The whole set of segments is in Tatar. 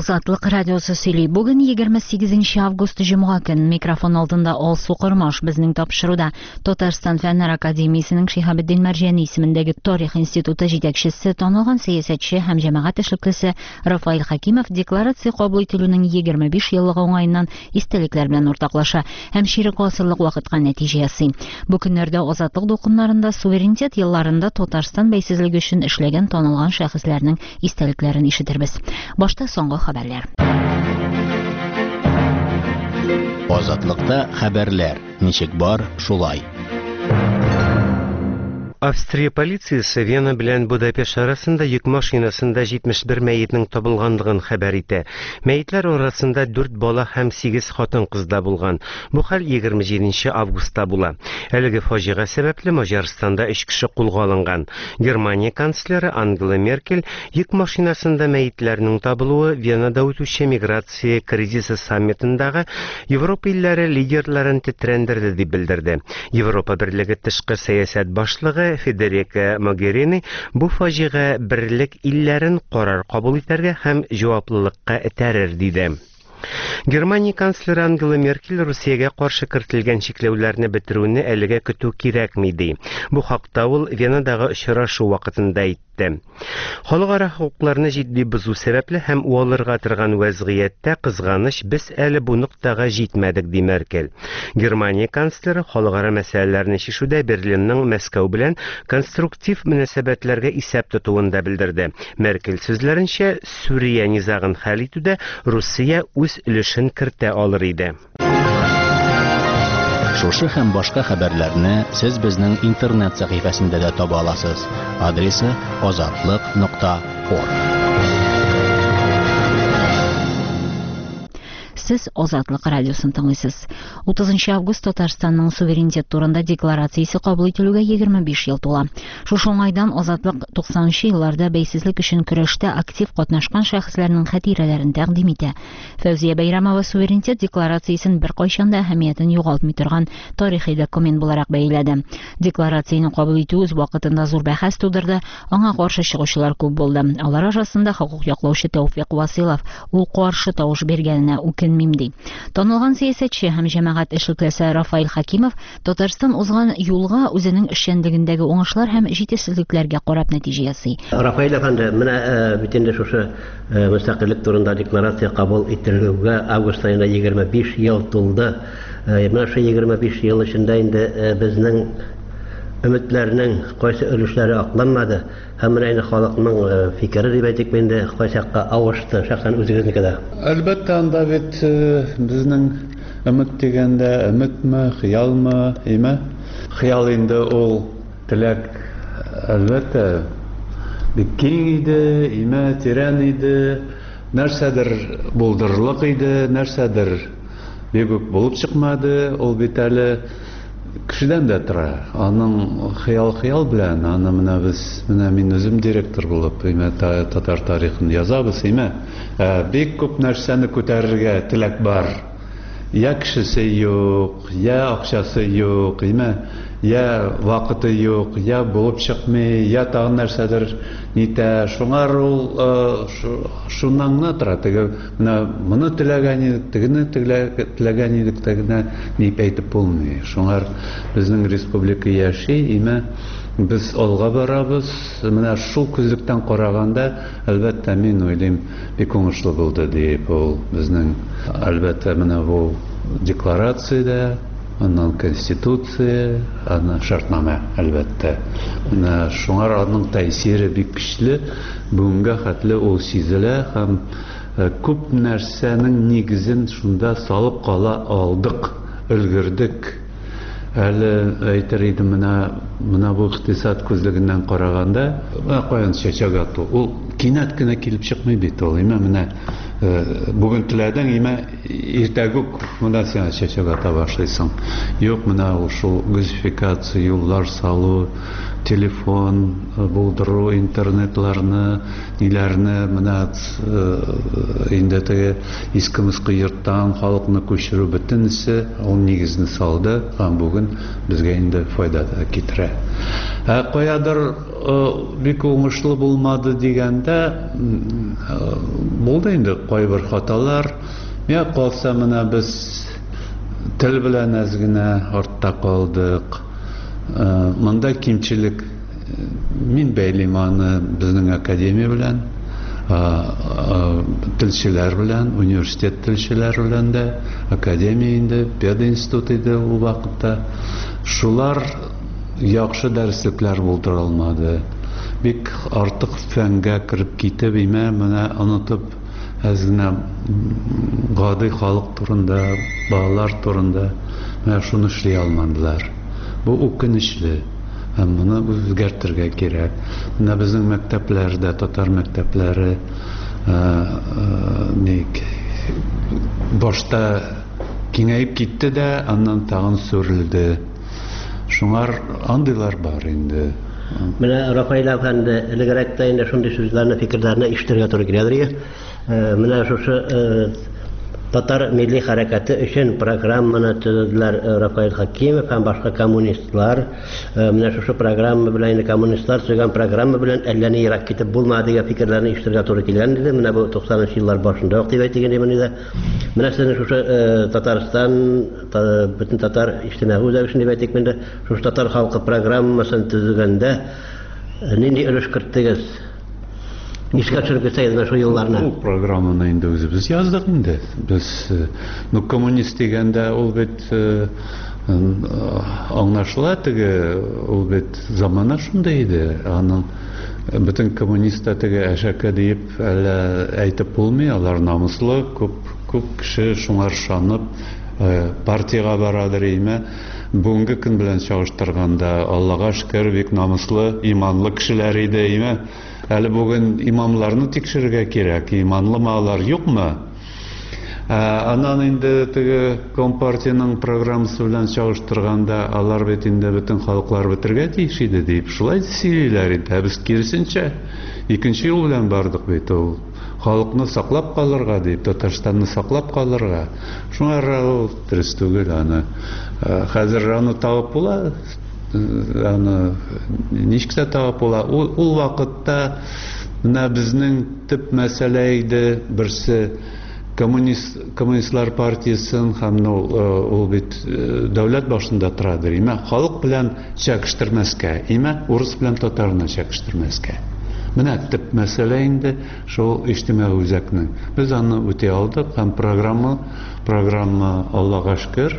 Азатлык радиосы сөйли. Бүген 28 август җомга көн. Микрофон алдында Алсу Кормаш безнең тапшыруда. Татарстан Фәннәр академиясенең Шиһабеддин Мәрҗани исемендәге Тарих институты җитәкчесе, танылган сәясәтче һәм җәмәгать эшлеклесе Рафаил Хәкимов декларация кабул ителүнең 25 еллыгы уңаеннан истәлекләр белән уртаклаша һәм ширек гасырлык вакытка нәтиҗә ясый. Бу көннәрдә азатлык докумнарында суверенитет елларында Татарстан бәйсезлеге өчен эшләгән танылган шәхесләрнең истәлекләрен ишетербез. Башта соңгы хәбәрләр. Азатлыкта хәбәрләр. Ничек бар, шулай. Австрия полициясе Вена белән Будапешт арасында йөк машинасында 71 мәетнең табылганлыгын хәбәр итә. Мәетләр арасында 4 бала һәм 8 хатын-кызда булган. Бу хәл 27 августта була. Әлеге фаҗига сәбәпле Маҗарстанда 3 кеше кулга алынган. Германия канцлеры Ангела Меркель йөк машинасында мәетләрнең табылуы Венада үтүче миграция кризисы саммитындагы Европа илләре лидерларын тетрәндерде дип белдерде. Европа берлеге тышкы сәясәт башлыгы Федерика Могерини бу фаҗига берлек илләрен карар кабул итәргә һәм җаваплылыкка этәрер диде. Германия канцлеры Ангела Меркель Русиягә каршы кертелгән чикләүләрне бетерүне әлегә көтү кирәкми ди. Бу хакта ул Венадагы очрашу вакытында әйтте. Халыкара хукукларны җитди бозу сәбәпле һәм уалырга торган вазгыятьтә кызганыч без әле бу ноктага җитмәдек ди Меркель. Германия канцлеры халыкара мәсьәләләрне чишүдә Берлинның Мәскәү белән конструктив мөнәсәбәтләргә исәп тотуында белдерде. Меркель сүзләренчә, Сүрия низагын хәл итүдә Русия үз өлешен кертә алыр иде. Шушы һәм башка хәбәрләрне сез безнең интернет сәхифәсендә дә таба аласыз. Адресы azatlyk.org. Сез Азатлык радиосын тыңлыйсыз. 30 август Татарстанның суверенитет турында декларациясе кабул ителүгә 25 ел тула. Шушы уңайдан Азатлык 90-нчы елларда бәйсезлек өчен көрәштә актив катнашкан шәхесләрнең хатирәләрен тәкъдим итә. Фәүзия Бәйрәмова суверенитет декларациясен беркайчан да әһәмиятен югалтмый торган тарихи документ буларак бәяләде. Декларацияне кабул итү үз вакытында зур бәхәс тудырды, аңа каршы чыгучылар күп булды. Алар арасында хокук яклаучы Тәүфыйк Василов, ул каршы тавыш биргәненә Мимди. Танылган сәясәтче һәм җәмәгать эшлеклесе Рафаил Хәкимов Татарстан узган юлга үзенең эшчәнлегендәге уңышлар һәм җитешсезлекләргә карап нәтиҗә ясый. Рафаил әфәнде, менә битендә шушы мөстәкыйльлек турында декларация кабул ителүгә август аенда 25 ел тулды. Менә шу 25 ел эчендә инде безнең өметләрнең кайсы өлешләре акланмады һәм менә халыкның фикере дип әйтик инде кайсакка авышты шәхсән үзегезнеке дә. Әлбәттә, анда бит безнең өмет дигәндә өметме, хыялмы, име? Хыял инде ул теләк әлбәттә бик киң иде, име тирән иде, нәрсәдер булдырырлык иде, нәрсәдер бик үк булып чыкмады, ул бит әле кешедән дә тора. Аның хыял белән, аны менә без, менә мин үзем директор булып, татар тарихын язабыз, бик күп нәрсәне күтәрергә теләк бар. Я кешесе юк, я акчасы юк, я вакыты юк, я булып чыкмый, я тагын нәрсәдер нитә. Шуңар ул шуннан гына тора. Менә моны теләгән идек, тегене теләгән идек, тегене дип әйтеп булмый. Шуңар безнең республика яши, без алга барабыз. Менә шул күзлектән караганда, әлбәттә, мин уйлыйм, бик уңышлы булды дип ул безнең, әлбәттә, менә бу декларациядә, аннан конституция, аннан шартнама, әлбәттә. Менә шуңар аның тәэсире бик көчле, бүгенгә хәтле ул сизелә һәм күп нәрсәнең нигезен шунда салып кала алдык, өлгердек. Әле әйтер идем, менә бу икътисад күзлегеннән караганда, каян чәчәк ату, ул кинәт кенә килеп чыкмый бит ул. Менә бүген теләдең, иртәгә үк монда син чәчәк ата башлыйсың. Юк, менә ул шул газификация, юллар салу, телефон булдыру, интернетларны, ниләрне, менә инде теге иске-мыскы йорттан халыкны күчерү бөтенесе ул нигезне салды, һәм бүген безгә инде файда китерә. Каядыр бик уңышлы булмады дигәндә булды инде кайбер хаталар. Я калса менә без тел белән әз генә артта калдык. Монда кимчилек мин бәйлим аны безнең академия белән, телчеләр белән, университет телчеләр белән дә, академия инде, пединститут иде ул вакытта. Шулар яхшы дәреслекләр булдыра алмады. Бик артык фәнгә кирип китеп, менә онытып әз генә гади халык турында, балалар турында менә шуны эшли алмадылар. Бу үкенечле. Һәм моны үзгәртергә кирәк. Менә безнең мәктәпләрдә, татар мәктәпләре башта киңәйеп китте дә, аннан тагын сүрелде. Шуңар андыйлар бар инде. Менә Рафаил әфәнде элегрәк тә инде шундый сүзләрне, фикерләрне ишетергә туры киләдер. Менә шушы Татар милли хәрәкәте өчен программаны төзеделәр Рафаил Хакимов һәм башка коммунистлар. Менә шушы программа белән коммунистлар төзегән программа белән әллә ни ярак китеп булмады дигән фикерләрне ишетергә туры килгән иде. Менә бу 90-нчы еллар башында ук дип әйтелгән иде. Менә сезнең шушы Татарстан, бөтен татар иҗтимагый үзәгешен дип әйтик инде, шушы татар халкы программасын төзегәндә нинди өлеш керттегез? Нишкә төшергәсәйдә шул елларны? Бу программаны инде үзебез яздык инде. Без коммунист дигәндә ул бит аңлашыла теге, ул бит замана шундай иде. Аның бөтен коммунист теге әшәкә дип әллә әйтеп булмый, алар намыслы, күп кеше шуңар шанып партияга барадыр име. Бүгенге көн белән чагыштырганда Аллага шөкер бик намыслы, иманлы кешеләр иде име. Әле бүген имамларны тикшерергә кирәк, иманлымы алар, юкмы? Аннан инде теге компартияның программасы белән чагыштырганда алар бит инде бөтен халыклар бетергә тиеш иде дип шулай сөйлиләр иде. Без киресенчә икенче юл белән бардык бит ул. Халыкны саклап калырга дип, Татарстанны саклап калырга. Шуңа ул дөрес түгел аны. Хәзер аны табып була, аны ничек табып була. Ул вакытта менә безнең төп мәсьәлә иде берсе коммунистлар партиясын һәм ул бит дәүләт башында торадыр. Халык белән чәкештермәскә, урыс белән татарны чәкештермәскә. Менә төп мәсьәлә инде шул иҗтимагый үзәкнең. Без аны үтә алдык һәм программа Аллага шөкер,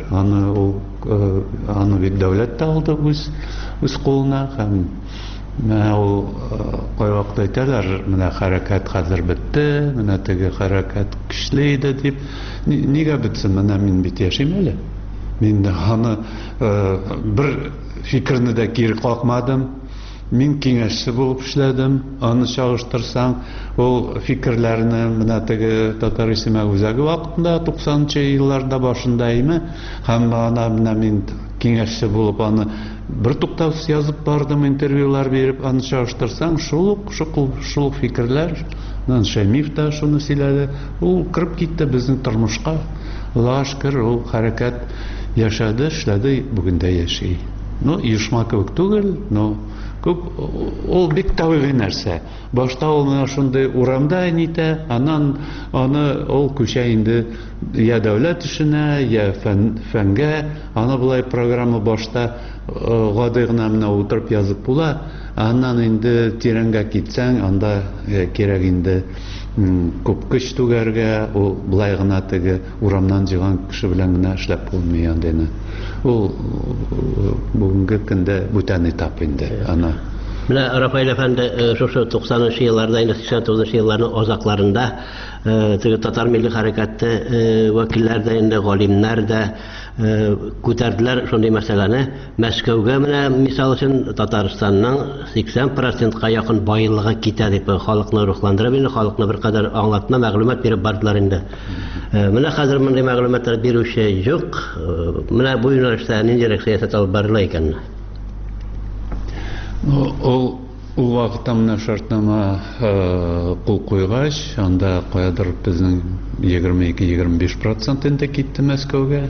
аны бит дәүләт алды үз кулына һәм менә ул кайвакыт әйтәләр, менә хәрәкәт хәзер бетте, менә теге хәрәкәт көчле иде дип. Нигә бетсен? Менә мин бит яшим әле. Мин аны бер фикерне дә кире какмадым. Мин киңәшче булып эшләдем. Аны чагыштырсаң, ул фикерләрне менә теге татар иҗтимагый үзәге вакытында 90-нчы елларда башында һәм менә мин киңәшче булып аны бер туктаусыз язып бардым, интервьюлар биреп, аны чагыштырсаң, шул фикерләр, Шәймиев та шуны сөйләде, ул кирип китте безнең тормышка. Аллага шөкер, ул хәрәкәт яшәде, эшләде, бүген дә яши. Оешма кебек түгел, ул бик табигый нәрсә. Башта ул менә шундый урамда нитә, аннан аны ул күчә инде я дәүләт эшенә, я фәнгә, аны булай программа башта гади гына менә утырып язып була, аннан инде тирәнгә китсәң, анда кирәк инде күп көч түгәргә, ул булай гына теге урамнан җыган кеше белән генә эшләп булмый андыйны. Ул бүгенге көндә бүтән этап инде ана. Менә Рафаил әфәнде шушы 90-нчы елларда, 89-нчы елларның азакларында теге татар милли хәрәкәте вәкилләр дә, инде галимнәр дә күтәрделәр шундый мәсьәләне. Мәскәүгә менә мисал өчен Татарстанның 80%-ка якын байлыгы китә дип халыкны рухландырып, инде халыкны бер кадәр аңлатма, мәгълүмат биреп бардылар инде. Менә хәзер мондый мәгълүматлар бирүче юк. Менә бу юнәлештә ниндирәк сәясәт алып барыла икән? Ул вакытта менә шартнама кул куйгач, анда каядыр безнең 22-25% инде китте Мәскәүгә.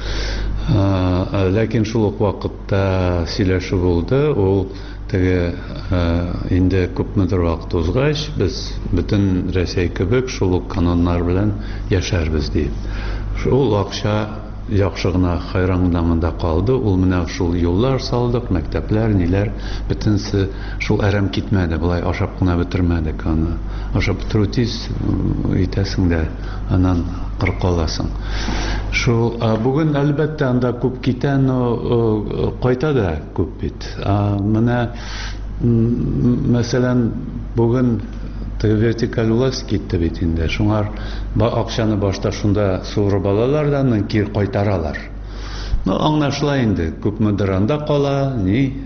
Ләкин шул ук вакытта сөйләшү булды, ул теге инде күпмедер вакыт узгач, без бөтен Россия кебек шул ук кануннар белән яшәрбез дип. Шул акча яхшы гына хайраңнамында калды. Ул менә шул юллар салдык, мәктәпләр, ниләр, бөтенсе шул әрәм китмәде. Булай ашап кына бетермәдек аны. Ашап бетерү тиз итәсең дә, аннан кыркаласың. Шул бүген әлбәттә анда күп китә, но кайта да күп бит. Менә мәсәлән бүген вертикаль власть китте бит инде. Шуңар акчаны башта шунда суырып алалар да, аннан кире кайтаралар. Ну, аңлашыла инде, күпмедер анда кала,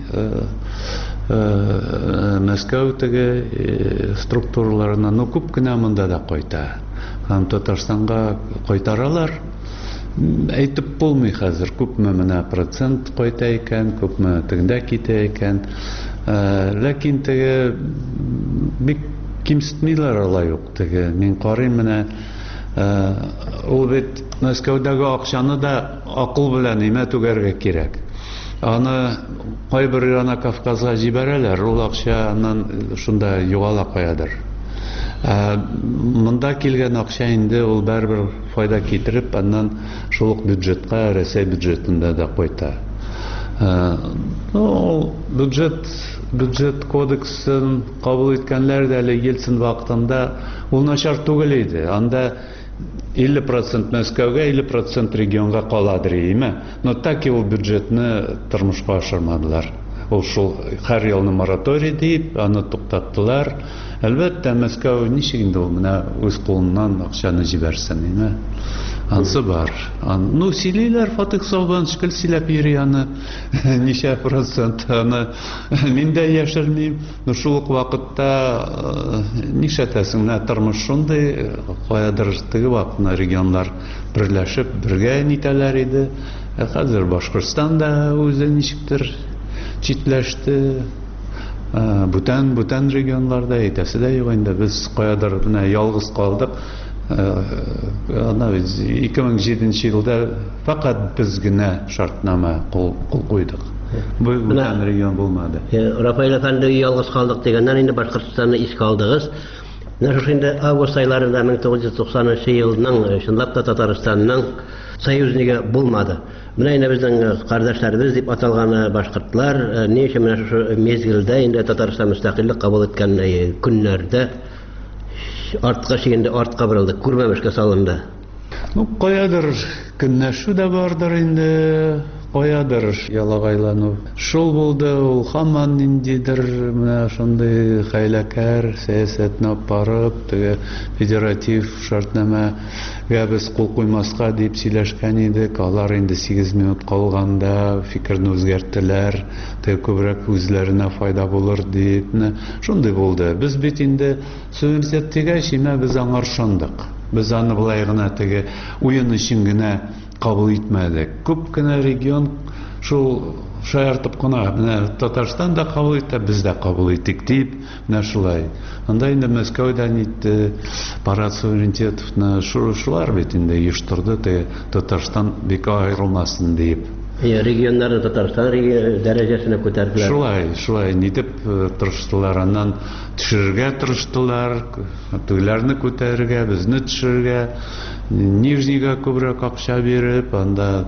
Мәскәү теге структураларына, ну, күп кенә монда да кайта. Һәм Татарстанга кайтаралар. Әйтеп булмый хәзер, күпме менә процент кайта икән, күпме тегендә китә икән. Ләкин теге бик кимсетмиләр алай ук теге. Мин карыйм менә, ул бит Мәскәүдәге акчаны да акыл белән нимә түгәргә кирәк. Аны кайбер яна Кавказга җибәрәләр, ул акча аннан шунда югала каядыр. Монда килгән акча инде ул барбер файда китереп, аннан шул ук бюджетка, Россия бюджетында да кайта. Ну, бюджет кодексын кабул иткәннәр дә әле Ельцин вакытында ул начар түгел иде. Анда 50% Мәскәүгә, 50% регионга каладыр име. Но таки ул бюджетны тормышка ашырмадылар. Ул шул һәр елны мораторий дип, аны туктаттылар. Әлбәттә, Мәскәү ничек инде ул менә үз кулыннан акчаны җибәрсен, име? Ансы бар. Ну, сөйлиләр, Фатих Саубан шикел сөйләп йөри аны. Ничә процент аны мин дә яшермим. Ну, шул ук вакытта нишләтәсең, тормыш шундый, каядыр теге вакытта регионлар берләшеп бергә нитәләр иде. Хәзер Башкортстан да үзе ничектер читләште. Бүтән регионларда әйтәсе дә юк инде. Без каядыр менә ялгыз калдык. Ана 2007 елда фақат без генә шартнама кул куйдык. Бүтән регион булмады. Рафаэль әфәнде ялгыз калдык дигәннән инде Башкортстанны искә алдыгыз. Менә шушы инде август айларында 1990 елның чынлап та Татарстанның союзнигы булмады. Менә инде безнең кардәшләребез дип аталган башкортлар ни өчен менә шушы мезгилдә инде Татарстан мөстәкыйльлек кабул иткән көннәрдә артка шигендә артка борылды, күрмәмешкә салынды. Ну, каядыр көннәшү дә бардыр инде, каядыр ялагайлану. Шул булды, ул һаман ниндидер менә шундый хәйләкәр сәясәтне барып, теге федератив шартнамага без кул куймаска дип сөйләшкән идек. Алар инде 8 минут калганда фикерне үзгәрттеләр, теге күбрәк үзләренә файда булыр дип. Шундый булды. Без бит инде суверенитет дигәч, без аңар ышандык. Без аны булай гына теге уен өчен генә кабул итмәдек. Күп кенә регион шул шаяртып кына, менә Татарстан да кабул итә, без дә кабул иттек дип, менә шулай. Анда инде Мәскәүдә нитте, парад суверенитетны шулар бит инде оештырды, Татарстан бик аерылмасын дип. Регионнарны Татарстан дәрәҗәсенә күтәрделәр. Шулай нитеп тырыштылар, аннан төшерергә тырыштылар, тегеләрне күтәрергә, безне төшерергә, Нижнийга күбрәк акча биреп, анда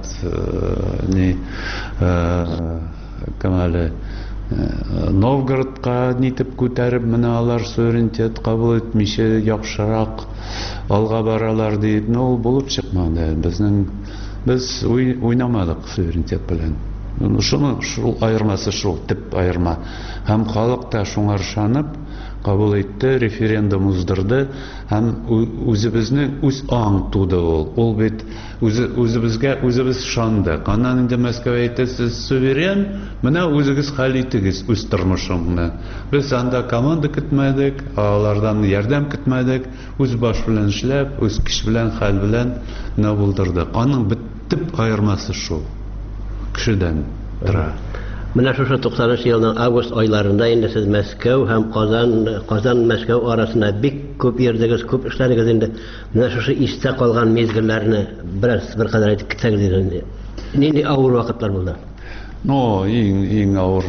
Новгородка нитеп күтәреп, менә алар суверенитет кабул итмичә яхшырак алга баралар дип, ул булып чыкмады. Без уйнамадык суверенитет белән. Шул айырмасы шул, тип айырма. Һәм халык та шуңа ышанып кабул итте, референдум уздырды, һәм үзебезне үз аң туды ул. Ул бит үзебез ышандык. Аннан инде Мәскәү әйтте, сез суверен, менә үзегез хәл итегез үз тормышыңны. Без анда команда көтмәдек, алардан ярдәм көтмәдек, үз баш белән эшләп, үз көч белән, хәл белән булдырдык. Аның тип айырмасы шул. Кешедән тора. Менә шушы 90 елның август айларында инде сез Мәскәү һәм Казан Мәскәү арасында бик күп йөрдегез, күп эшләдегез инде. Менә шушы истә калган мизгелләрне бер кадәр әйтеп китсәгез инде. Нинди авыр вакытлар булды? Иң авыр,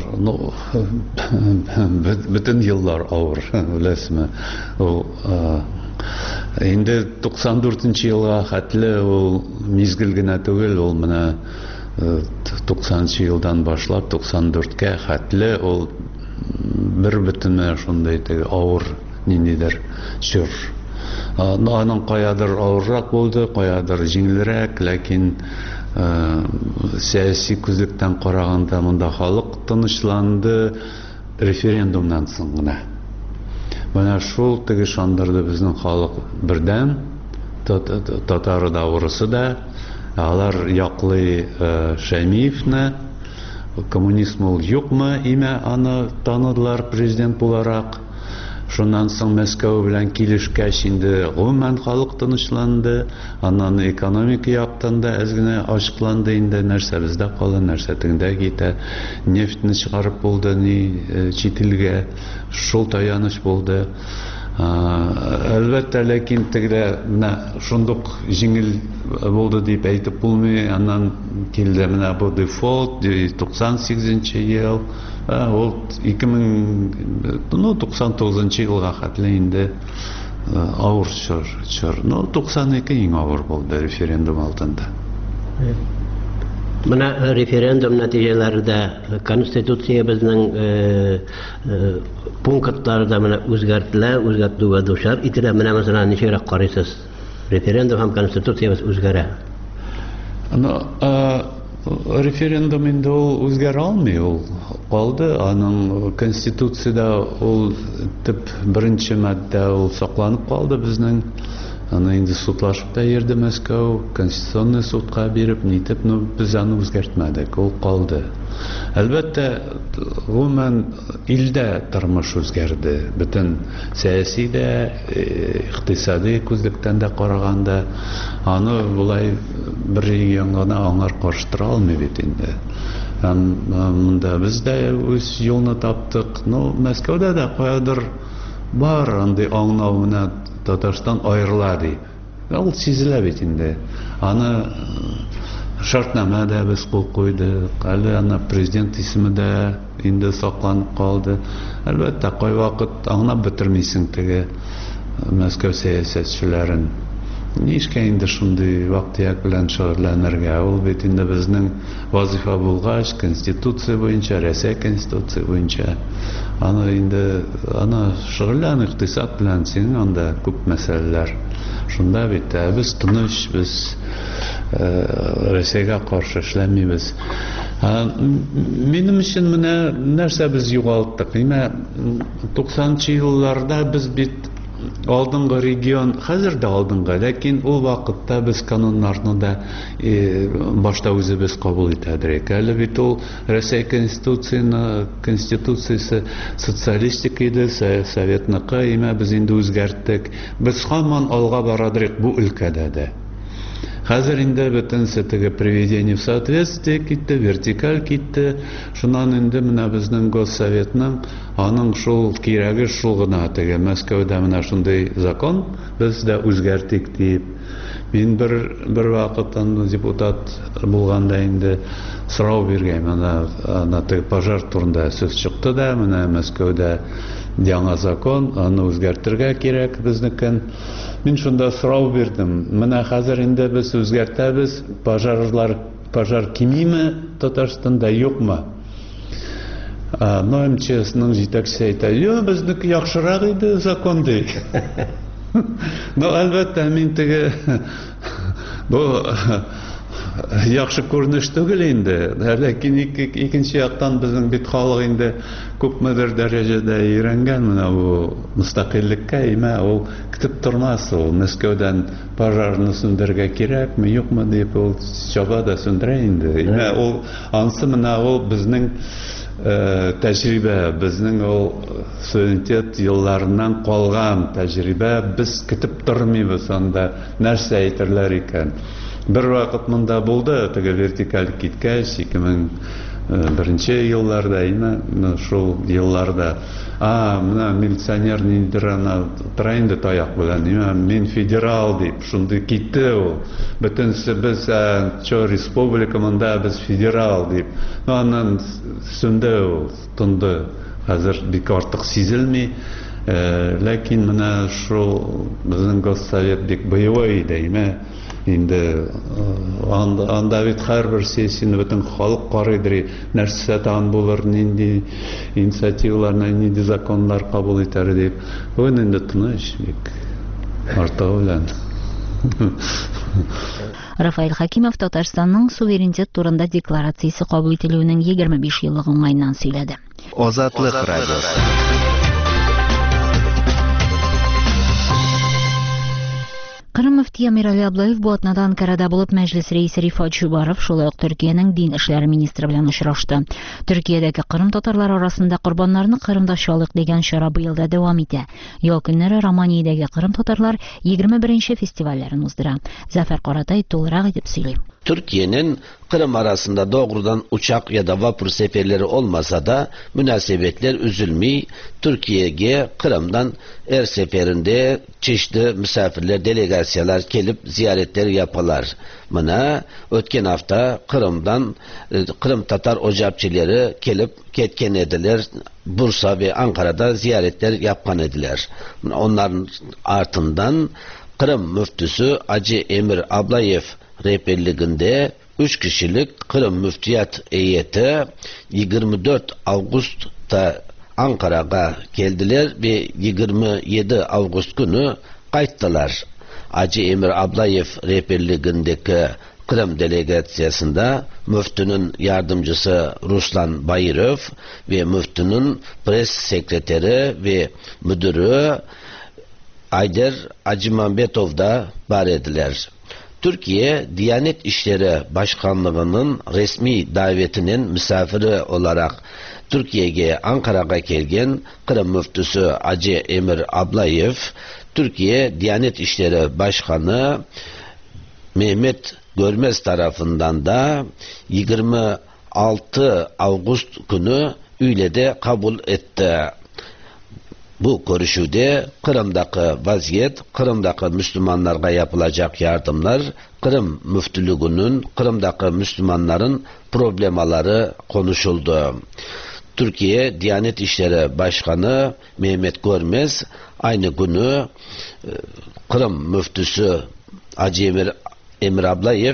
бөтен еллар авыр, беләсезме? Инде 94 елга хәтле ул мизгел генә түгел, ул менә 90 елдан башлап 94-кә хәтле ул бер бөтенләй шундый авыр ниндидер чор. Аның каядыр авыррак булды, каядыр җиңелрәк, ләкин сәяси күзлектән караганда монда халык тынычланды референдумнан соң гына. Менә шул шандырды безнең халык бердәм, татары да, урысы да. Алар яклый Шәймиевне, коммунизм ул юкмы, имә аны таныдылар президент буларак. Шуннан соң Мәскәү белән килешкәч инде гомумән халык тынычланды, аннан экономика яктан да әз генә ачыкланды инде, нәрсә бездә кала, нәрсә тегендә китә, нефтьне чыгарып булды, чит илгә, шул таяныч булды. Әлбәттә, ләкин тегелә менә шундук җиңел булды дип әйтеп булмый, аннан килде менә бу дефолт 98 ел, ул 99 елга хәтле инде авыр чор. 92 иң авыр булды референдум алдында. Менә референдум нәтиҗәләрендә конституциябезнең пунктлары да менә үзгәртелүгә дучар ителә. Менә мәсәлән ничегрәк карыйсыз? Референдум һәм конституциябез үзгәрә. Референдум инде ул үзгәрә алмый, ул калды. Аның конституциядә ул беренче маддә ул сакланып калды безнең. Аны инде судлашып та йөрде Мәскәү, конституционный судка биреп, нитеп, без аны үзгәртмәдек, ул калды. Әлбәттә, гомумән илдә тормыш үзгәрде. Бөтен сәяси дә, икътисади күзлектән дә караганда, аны булай бер регион гына аңар карыштыра алмый бит инде. Монда без дә үз юлны таптык. Мәскәүдә дә каядыр бар андый аңлау менә Татарстан аерыла дип. Ул сизелә бит инде. Аны шартнама да без кул куйдык. Әле аны президент исеме дә инде сакланып калды. Әлбәттә, кай вакыт аңлап бетермисең теге Мәскәү сәясәтчеләрен. Нишкә инде шундый вак-төяк белән шөгыльләнергә? Ул бит инде безнең вазифа булгач, конституция буенча, Рәсәй конституция буенча аны инде шөгыльлән, икътисад белән, синең анда күп мәсьәләләр. Шунда бит без тыныч, без Рәсәйгә каршы эшләмибез. Минем өчен менә нәрсә без югалттык? 90 елларда без бит алдынгы регион, хәзер дә алдынгы, ләкин ул вакытта без кануннарны да башта үзебез кабул итәдек. Әле бит ул Рәсәй конституциясе социалистик иде, советныкы, без инде үзгәрттек. Без һаман алга барадык бу өлкәдә дә. Хәзер инде бөтенсе теге приведение в соответствие китте, вертикаль китте. Шуннан инде менә безнең Госсоветның аның шул кирәге шул гына теге Мәскәүдә менә шундый закон без дә үзгәртик дип. Мин бер вакыт депутат булганда инде сорау биргән, ана теге пожар турында сүз чыкты да, менә Мәскәүдә яңа закон, аны үзгәртергә кирәк безнекен. Мин шунда сорау бирдем. Менә хәзер инде без үзгәртәбез, пожар кимиме Татарстанда юкмы? МЧСның җитәкчесе әйтә, безнеке яхшырак иде закон ди. Әлбәттә, мин теге бу яхшы күренеш түгел инде, ләкин икенче яктан безнең бит халык инде күпмедер дәрәҗәдә өйрәнгән менә бу мустакыйльлеккә, ул көтеп тормас, ул Мәскәүдән пожарны сүндерергә кирәкме, юкмы дип ул чаба да сүндерә инде. Ул ансы менә ул безнең тәҗрибә, безнең ул суверенитет елларыннан калган тәҗрибә, без көтеп тормыйбыз анда нәрсә әйтерләр икән. Бер вакыт монда булды, теге вертикаль киткәч, birinchi yıllarda şu yıllarda mına militsioner nidir ana trayında tayak bilen men federal deyip şunda gitti o bütün biz ço respublikamında biz federal deyip ondan sünde o tundu hazır bir artık sezilmi lakin mına şu bizim Gossovет bek boyovoy deyme indi anda bit har bir sesini bütün halk qaraydır нәрсе tan bulur nindi inisiativlarına nindi zakonlar kabul eder deyip onun indi tыныш bek артыгы белән Рафаэль Хакимов Татарстанның суверенитет турында декларациясе кабул ителүенең 25 еллыгы уңайыннан сөйләде. Азатлык радиосы. Кырым мөфти Эмирали Аблаев бу атнада Анкарада булып мәҗлес рәисе Рифат Чубаров, шулай ук Төркиянең дин эшләре министры белән очрашты. Төркиядәге кырым татарлары арасында корбаннарны Кырымда чалык дигән чара быел да дәвам итә. Ял көннәре Романиядәге кырым татарлар 21-нче фестивальләрен уздыра. Зафар Каратай тулырак итеп сөйли. Türkiye'nin Kırım arasında doğrudan uçak ya da vapur seferleri olmasa da münasebetler üzülmeyi Türkiye'ye Kırım'dan her seferinde çeşitli misafirler, delegasyalar gelip ziyaretler yaparlar. Buna ötken hafta Kırım'dan Kırım Tatar ocakçıları gelip ketken ediler. Bursa ve Ankara'da ziyaretler yapkan ediler. Onların ardından Kırım müftüsü Hacı Emir Ablayev rehberliğinde 3 kişilik Kırım müftiyat heyeti 24 Ağustos'ta Ankara'ya geldiler ve 27 Ağustos günü kayıttılar. Hacı Emir Ablayev rehberliğindeki Kırım delegasyasında müftünün yardımcısı Ruslan Bayırov ve müftünün pres sekreteri ve müdürü Ayder Acimambetov da var ediler. Türkiye Diyanet İşleri Başkanlığı'nın resmi davetinin misafiri olarak Türkiye'ye Ankara'ya gelgen Kırım müftüsü Hacı Emir Ablayev, Türkiye Diyanet İşleri Başkanı Mehmet Görmez tarafından da 26 Ağustos günü üylede kabul etti. Bu görüşüde Kırım'daki vaziyet, Kırım'daki Müslümanlara yapılacak yardımlar, Kırım müftülüğünün, Kırım'daki Müslümanların problemaları konuşuldu. Türkiye Diyanet İşleri Başkanı Mehmet Görmez aynı günü Kırım müftüsü Hacı Emir Ablayev,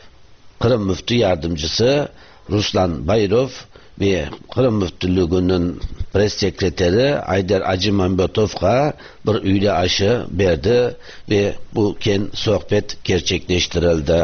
Kırım müftü yardımcısı Ruslan Bayrov ve Kırım müftülüğünün pres sekreteri Ayder Acimambetov'a bir üyle aşı verdi ve bu sohbet gerçekleştirildi.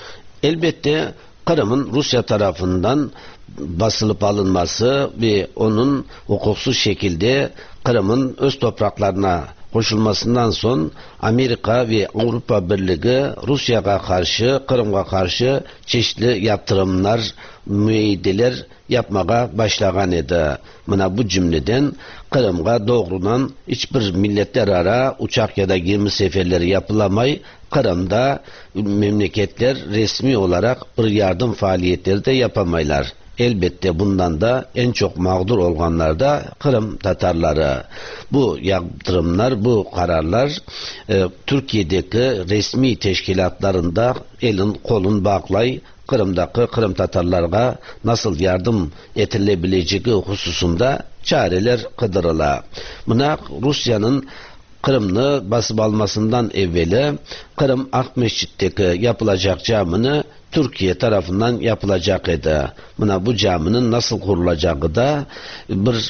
Elbette Kırım'ın Rusya tarafından basılıp alınması ve onun hukuksuz şekilde Kırım'ın öz topraklarına koşulmasından son Amerika ve Avrupa Birliği Rusya'ya karşı, Kırım'a karşı çeşitli yaptırımlar, müeyyideler yapmaya başlagan idi. Buna bu cümleden Kırım'a doğrudan hiçbir milletler ara uçak ya da gemi seferleri yapılamay, Kırım'da memleketler resmi olarak bir yardım faaliyetleri de yapamaylar. Elbette bundan da en çok mağdur olanlar da Kırım Tatarları. Bu yaptırımlar, bu kararlar Türkiye'deki resmi teşkilatlarında elin kolun bağlay, Kırım'daki Kırım Tatarlarına nasıl yardım edilebileceği hususunda çareler kıdırıla. Buna Rusya'nın Kırım'ı basıp almasından evveli Kırım Akmeşit'teki yapılacak camını Türkiye tarafından yapılacak idi. Buna bu caminin nasıl kurulacağı da bir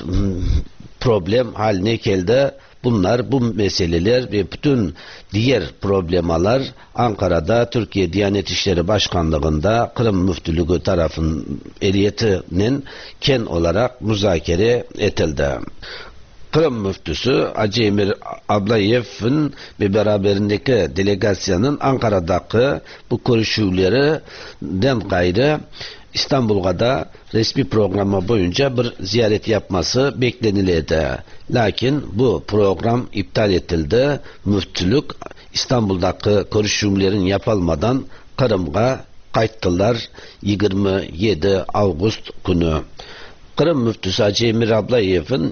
problem haline geldi. Bunlar, bu meseleler ve bütün diğer problemalar Ankara'da Türkiye Diyanet İşleri Başkanlığı'nda Kırım Müftülüğü tarafının eliyetinin ken olarak müzakere edildi. Kırım müftüsü Hacı Emir Ablayev'in ve beraberindeki delegasyonun Ankara'daki bu görüşmelerinden gayrı İstanbul'a da resmi programı boyunca bir ziyaret yapması beklenildi. Lakin bu program iptal edildi. Müftülük İstanbul'daki görüşmelerin yapılmadan Kırım'a qayttılar 27 Ağustos günü. Kırım müftüsü Hacı Emir Ablayev'in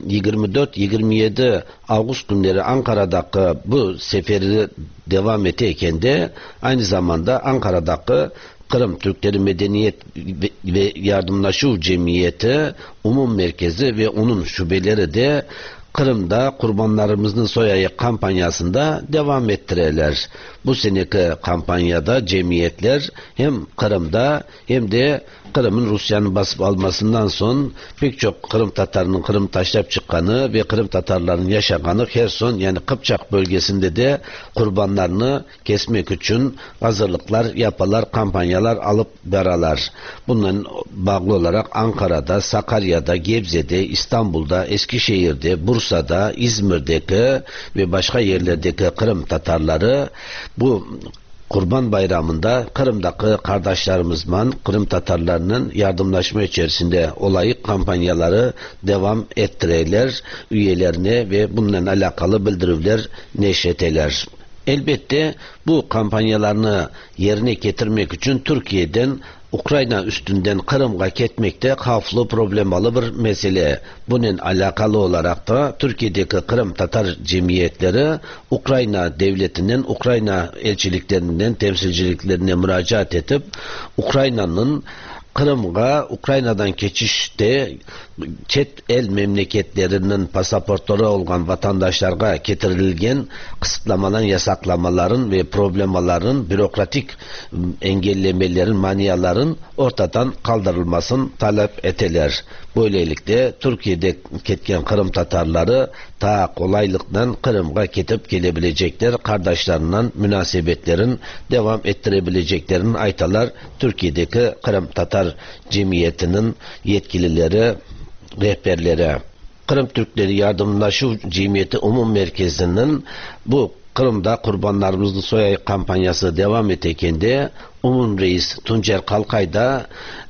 24-27 Ağustos günleri Ankara'daki bu seferi devam ettiğiken de aynı zamanda Ankara'daki Kırım Türkleri Medeniyet ve Yardımlaşma Cemiyeti Umum Merkezi ve onun şubeleri de Kırım'da kurbanlarımızın soyayı kampanyasında devam ettirirler. Bu seneki kampanyada cemiyetler hem Kırım'da hem de Kırım'ın Rusya'nın basıp almasından son pek çok Kırım Tatarının Kırım taşrap çıkanı ve Kırım Tatarlarının yaşaganı Kherson yani Kıpçak bölgesinde de kurbanlarını kesmek için hazırlıklar yaparlar, kampanyalar alıp beralar. Bundan bağlı olarak Ankara'da, Sakarya'da, Gebze'de, İstanbul'da, Eskişehir'de, Bursa'da, İzmir'deki ve başka yerlerdeki Kırım Tatarları bu Kurban Bayramı'nda Kırım'daki kardeşlerimizle Kırım Tatarlarının yardımlaşma içerisinde olayı kampanyaları devam ettirirler, üyelerine ve bununla alakalı bildirimler neşreteler. Elbette bu kampanyalarını yerine getirmek için Türkiye'den Ukrayna üstünden Kırım'a ketmekte haflı problemalı bir mesele. Bunun alakalı olarak da Türkiye'deki Kırım Tatar cemiyetleri Ukrayna devletinden, Ukrayna elçiliklerinden, temsilciliklerine müracaat edip Ukrayna'nın Kırım'a Ukrayna'dan geçişte çet el memleketlerinin pasaportları olan vatandaşlarga getirilgen kısıtlamaların, yasaklamaların ve problemaların, bürokratik engellemelerin, maniyaların ortadan kaldırılmasını talep eteler. Böylelikle Türkiye'de ketken Kırım Tatarları ta kolaylıkla Kırım'a ketip gelebilecekler, kardeşlerinden münasebetlerin devam ettirebileceklerini aytalar Türkiye'deki Kırım Tatar cemiyetinin yetkilileri, rehberleri. Kırım Türkleri Yardımlaşma Cemiyeti Umum Merkezi'nin bu Kırım'da kurbanlarımızın soyayı kampanyası devam ederken de Umum Reis Tuncer Kalkay da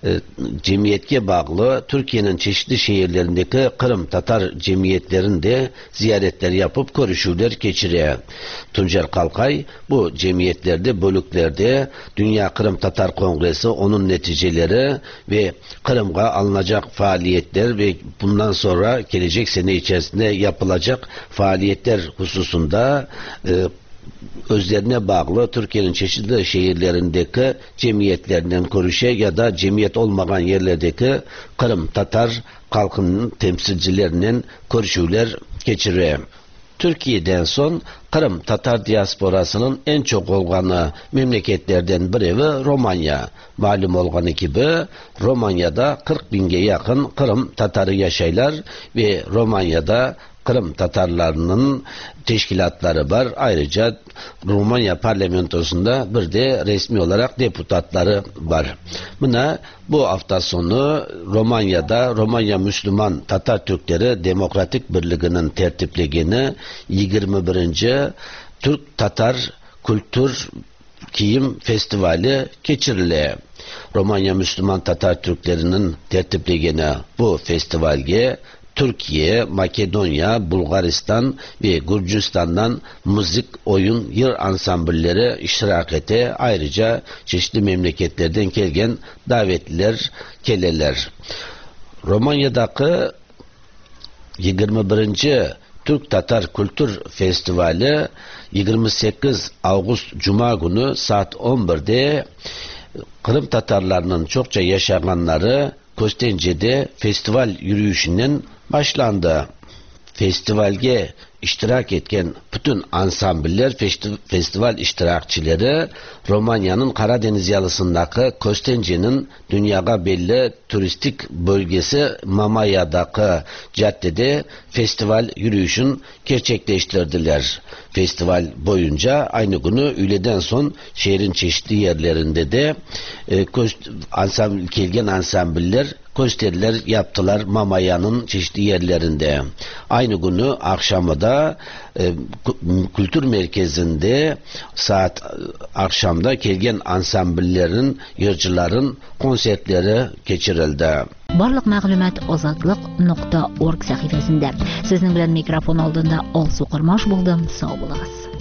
cemiyetke bağlı Türkiye'nin çeşitli şehirlerindeki Kırım Tatar cemiyetlerinde ziyaretler yapıp görüşürler geçiriyor. Tuncer Kalkay bu cemiyetlerde, bölüklerde Dünya Kırım Tatar Kongresi, onun neticeleri ve Kırım'a alınacak faaliyetler ve bundan sonra gelecek sene içerisinde yapılacak faaliyetler hususunda özlerine bağlı Türkiye'nin çeşitli şehirlerindeki cemiyetlerinden görüşe ya da cemiyet olmayan yerlerdeki Kırım Tatar halkının temsilcilerinin görüşüler geçiriyor. Türkiye'den son Kırım Tatar diasporasının en çok olganı memleketlerden biri Romanya. Malum olganı gibi Romanya'da 40 bin'e yakın Kırım Tatarı yaşaylar ve Romanya'da Kırım Tatarlarının teşkilatları var. Ayrıca Romanya parlamentosunda bir de resmi olarak deputatları var. Buna bu hafta sonu Romanya'da Romanya Müslüman Tatar Türkleri Demokratik Birliği'nin tertipligini 21. Türk Tatar Kültür Kiyim Festivali geçirildi. Romanya Müslüman Tatar Türklerinin tertipligine bu festivalge Türkiye, Makedonya, Bulgaristan ve Gürcistan'dan müzik, oyun, yır ansambulleri iştirak etti. Ayrıca çeşitli memleketlerden gelgen davetliler, keleler. Romanya'daki 21. Türk Tatar Kültür Festivali 28 Ağustos Cuma günü saat 11'de Kırım Tatarlarının çokça yaşayanları Kostence'de festival yürüyüşünden başlandı. Festivalge iştirak etken bütün ansambiller, festival iştirakçileri Romanya'nın Karadeniz yalısındaki Kostence'nin dünyaya belli turistik bölgesi Mamaya'daki caddede festival yürüyüşün gerçekleştirdiler. Festival boyunca aynı günü öğleden son şehrin çeşitli yerlerinde de gelgen ansambiller gösteriler yaptılar Mamaya'nın çeşitli yerlerinde. Aynı günü akşamı da kültür merkezinde saat akşamda gelgen ansambillerin, yırcıların konsertleri geçirildi. Barlıq məlumat ozatlyk.org sahifasında. Sizning bilan mikrofon oldinda Olsu Qurmosh bo'ldim. Sog' bo'lasiz.